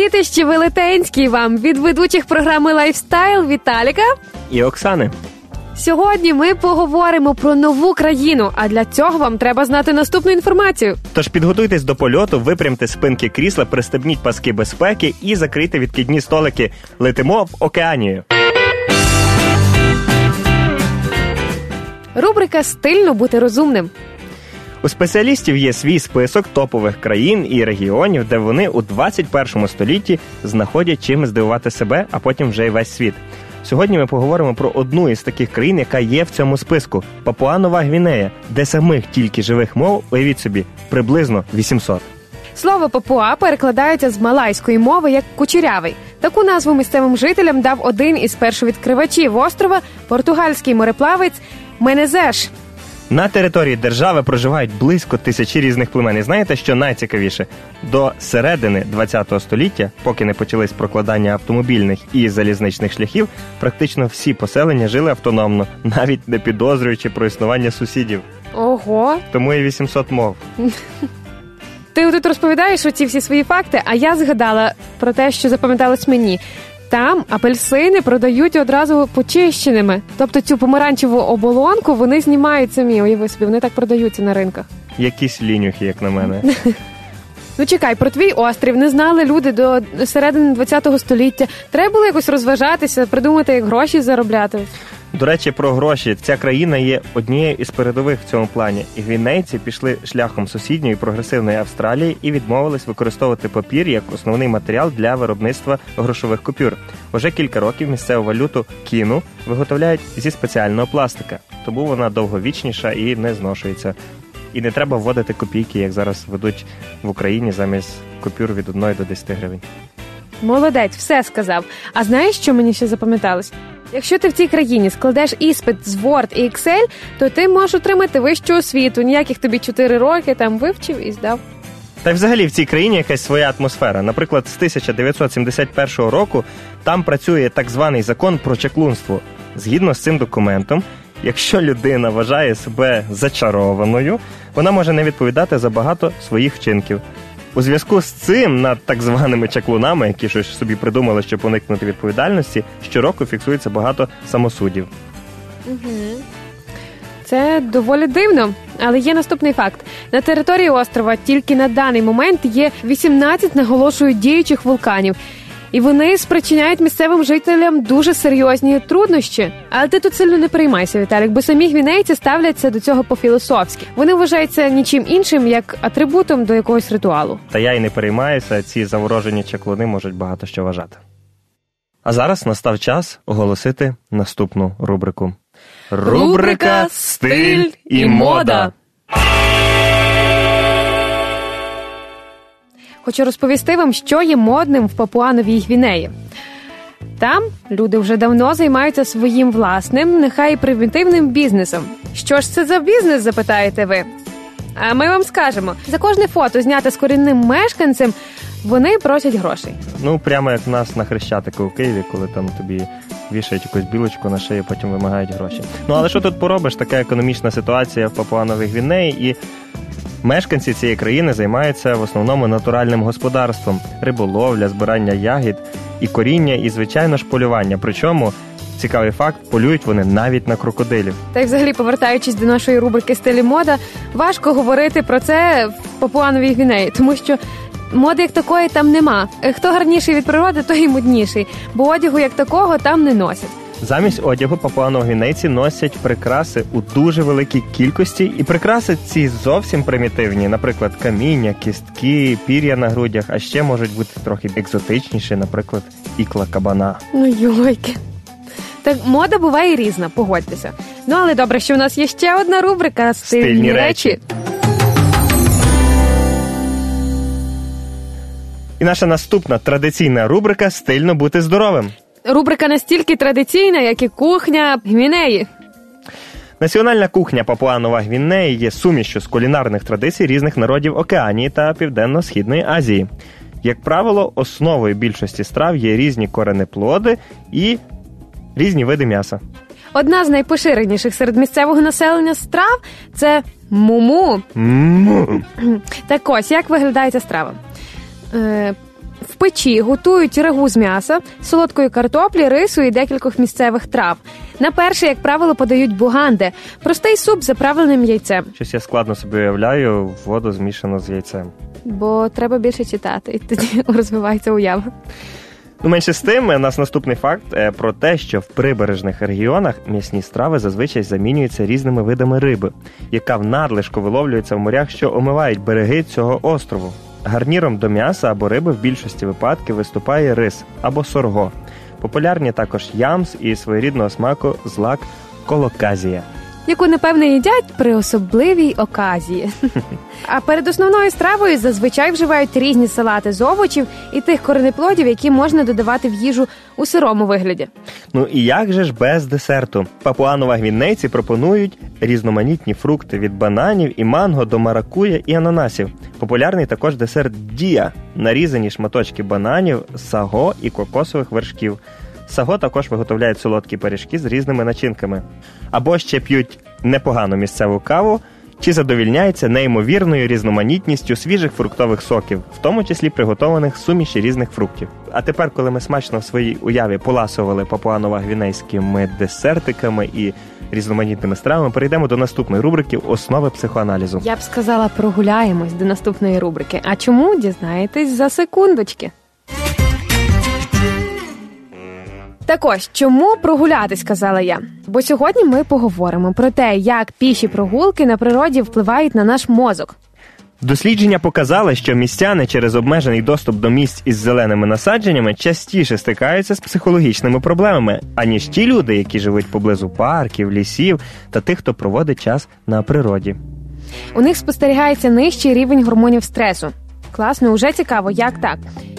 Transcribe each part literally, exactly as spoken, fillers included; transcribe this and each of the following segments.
Привітище велетенські вам від ведучих програми «Лайфстайл» Віталіка і Оксани. Сьогодні ми поговоримо про нову країну, а для цього вам треба знати наступну інформацію. Тож підготуйтесь до польоту, випрямте спинки крісла, пристебніть паски безпеки і закрийте відкидні столики. Летимо в Океанію. Рубрика «Стильно бути розумним». У спеціалістів є свій список топових країн і регіонів, де вони у двадцять першому столітті знаходять чим здивувати себе, а потім вже й весь світ. Сьогодні ми поговоримо про одну із таких країн, яка є в цьому списку – Папуа-Нова Гвінея, де самих тільки живих мов, уявіть собі, приблизно вісімсот. Слово «папуа» перекладається з малайської мови як «кучерявий». Таку назву місцевим жителям дав один із першовідкривачів острова – португальський мореплавець Менезеш. На території держави проживають близько тисячі різних племен. І знаєте, що найцікавіше? До середини ХХ століття, поки не почались прокладання автомобільних і залізничних шляхів, практично всі поселення жили автономно, навіть не підозрюючи про існування сусідів. Ого! Тому і вісімсот мов. Ти тут розповідаєш оці всі свої факти, а я згадала про те, що запам'яталось мені. Там апельсини продають одразу почищеними. Тобто цю помаранчеву оболонку вони знімають самі. Уяви собі, вони так продаються на ринках. Якісь лінюхи, як на мене. Ну чекай, про твій острів не знали люди до середини ХХ століття. Треба було якось розважатися, придумати, як гроші заробляти. До речі, про гроші. Ця країна є однією із передових в цьому плані. І гвінейці пішли шляхом сусідньої прогресивної Австралії і відмовились використовувати папір як основний матеріал для виробництва грошових купюр. Уже кілька років місцеву валюту кіну виготовляють зі спеціального пластика. Тому вона довговічніша і не зношується. І не треба вводити копійки, як зараз ведуть в Україні замість купюр від одної до десяти гривень. Молодець, все сказав. А знаєш, що мені ще запам'яталось? Якщо ти в цій країні складеш іспит з Word і Excel, то ти можеш отримати вищу освіту. Ніяких тобі чотири роки там вивчив і здав. Та й взагалі в цій країні якась своя атмосфера. Наприклад, з тисяча дев'ятсот сімдесят першого року там працює так званий закон про чаклунство. Згідно з цим документом, якщо людина вважає себе зачарованою, вона може не відповідати за багато своїх вчинків. У зв'язку з цим над так званими чаклунами, які щось собі придумали, щоб уникнути відповідальності, щороку фіксується багато самосудів. Угу. Це доволі дивно, але є наступний факт. На території острова тільки на даний момент є вісімнадцять, наголошую, діючих вулканів. І вони спричиняють місцевим жителям дуже серйозні труднощі. Але ти тут сильно не переймайся, Віталік, бо самі гвінейці ставляться до цього по-філософськи. Вони вважаються нічим іншим, як атрибутом до якогось ритуалу. Та я й не переймаюся, ці заворожені чаклуни можуть багато що вважати. А зараз настав час оголосити наступну рубрику. Рубрика «Стиль і мода». Хочу розповісти вам, що є модним в Папуа-Новій Гвінеї. Там люди вже давно займаються своїм власним, нехай і примітивним бізнесом. Що ж це за бізнес, запитаєте ви? А ми вам скажемо. За кожне фото, зняте з корінним мешканцем, вони просять грошей. Ну, прямо як в нас на Хрещатику у Києві, коли там тобі вішають якусь білочку на шию, потім вимагають гроші. Ну, але що тут поробиш? Така економічна ситуація в Папуа-Новій Гвінеї, і мешканці цієї країни займаються в основному натуральним господарством. Риболовля, збирання ягід і коріння, і, звичайно ж, полювання. Причому, цікавий факт, полюють вони навіть на крокодилів. Та й взагалі, повертаючись до нашої рубрики «Стиль і мода», важко говорити про це в Папуа-Новій Гвінеї, тому що моди як такої там нема. Хто гарніший від природи, той і модніший, бо одягу як такого там не носять. Замість одягу папуа-новогвінейці носять прикраси у дуже великій кількості. І прикраси ці зовсім примітивні. Наприклад, каміння, кістки, пір'я на грудях. А ще можуть бути трохи екзотичніші, наприклад, ікла кабана. Ну йойки. Так мода буває різна, погодьтеся. Ну але добре, що у нас є ще одна рубрика «Стильні, Стильні речі». речі. І наша наступна традиційна рубрика «Стильно бути здоровим». Рубрика настільки традиційна, як і кухня Гвінеї. Національна кухня Папуа-Нова Гвінеї є сумішчю з кулінарних традицій різних народів Океанії та Південно-Східної Азії. Як правило, основою більшості страв є різні коренеплоди і різні види м'яса. Одна з найпоширеніших серед місцевого населення страв – це муму. Муму. Так ось, як виглядає ця страва? Е, В печі готують рагу з м'яса, солодкої картоплі, рису і декількох місцевих трав. На перше, як правило, подають буганде – простий суп з заправленим яйцем. Щось я складно собі уявляю, воду змішану з яйцем. Бо треба більше читати, і тоді розвивається уява. Ну, менше з тим, у нас наступний факт про те, що в прибережних регіонах м'ясні страви зазвичай замінюються різними видами риби, яка в надлишку виловлюється в морях, що омивають береги цього острову. Гарніром до м'яса або риби в більшості випадків виступає рис або сорго. Популярні також ямс і своєрідного смаку злак колоказія, яку, напевне, їдять при особливій оказії. А перед основною стравою зазвичай вживають різні салати з овочів і тих коренеплодів, які можна додавати в їжу у сирому вигляді. Ну і як же ж без десерту? Папуа-Нова-Гвінейці пропонують різноманітні фрукти від бананів і манго до маракуя і ананасів. Популярний також десерт дія – нарізані шматочки бананів, саго і кокосових вершків. Саго також виготовляють солодкі пиріжки з різними начинками. Або ще п'ють непогану місцеву каву, чи задовільняються неймовірною різноманітністю свіжих фруктових соків, в тому числі приготованих з суміші різних фруктів. А тепер, коли ми смачно в своїй уяві поласували папуа-Нова-Гвінейськими десертиками і різноманітними стравами, перейдемо до наступної рубрики «Основи психоаналізу». Я б сказала, прогуляємось до наступної рубрики. А чому, дізнаєтесь за секундочки. Так ось, чому прогулятись, сказала я. Бо сьогодні ми поговоримо про те, як піші прогулки на природі впливають на наш мозок. Дослідження показали, що містяни через обмежений доступ до місць із зеленими насадженнями частіше стикаються з психологічними проблемами, аніж ті люди, які живуть поблизу парків, лісів та тих, хто проводить час на природі. У них спостерігається нижчий рівень гормонів стресу. Класно, уже цікаво, як так?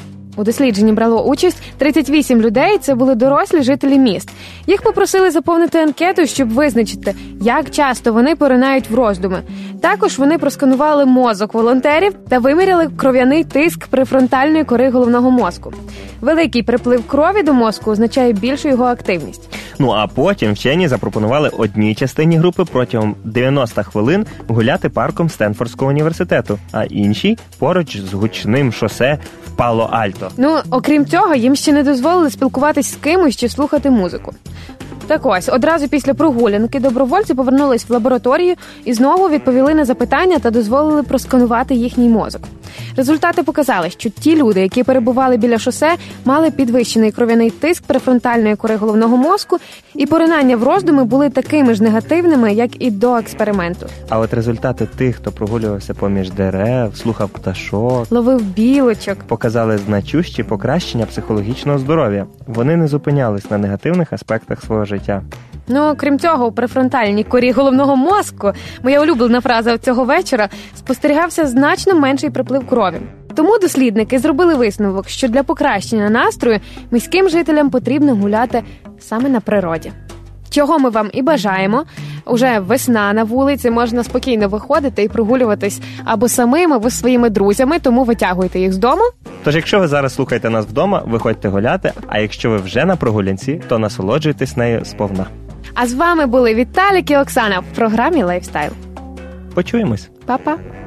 У дослідженні брало участь тридцять вісім людей, це були дорослі жителі міст. Їх попросили заповнити анкету, щоб визначити, як часто вони поринають в роздуми. Також вони просканували мозок волонтерів та виміряли кров'яний тиск префронтальної кори головного мозку. Великий приплив крові до мозку означає більшу його активність. Ну а потім вчені запропонували одній частині групи протягом дев'яносто хвилин гуляти парком Стенфордського університету, а іншій поруч з гучним шосе в Пало-Альто. Ну, окрім цього, їм ще не дозволили спілкуватись з кимось чи слухати музику. Так ось, одразу після прогулянки добровольці повернулись в лабораторію і знову відповіли на запитання та дозволили просканувати їхній мозок. Результати показали, що ті люди, які перебували біля шосе, мали підвищений кров'яний тиск префронтальної кори головного мозку, і поринання в роздуми були такими ж негативними, як і до експерименту. А от результати тих, хто прогулювався поміж дерев, слухав пташок, ловив білочок, показали значущі покращення психологічного здоров'я. Вони не зупинялись на негативних аспектах свого життя. Ну, крім цього, у префронтальній корі головного мозку, моя улюблена фраза цього вечора, спостерігався значно менший приплив крові. Тому дослідники зробили висновок, що для покращення настрою міським жителям потрібно гуляти саме на природі. Чого ми вам і бажаємо. Уже весна на вулиці, можна спокійно виходити і прогулюватись або самим, або зі своїми друзями, тому витягуйте їх з дому. Тож, якщо ви зараз слухаєте нас вдома, виходьте гуляти, а якщо ви вже на прогулянці, то насолоджуйтесь нею сповна. А з вами були Віталік і Оксана в програмі «Лайфстайл». Почуємось. Па-па.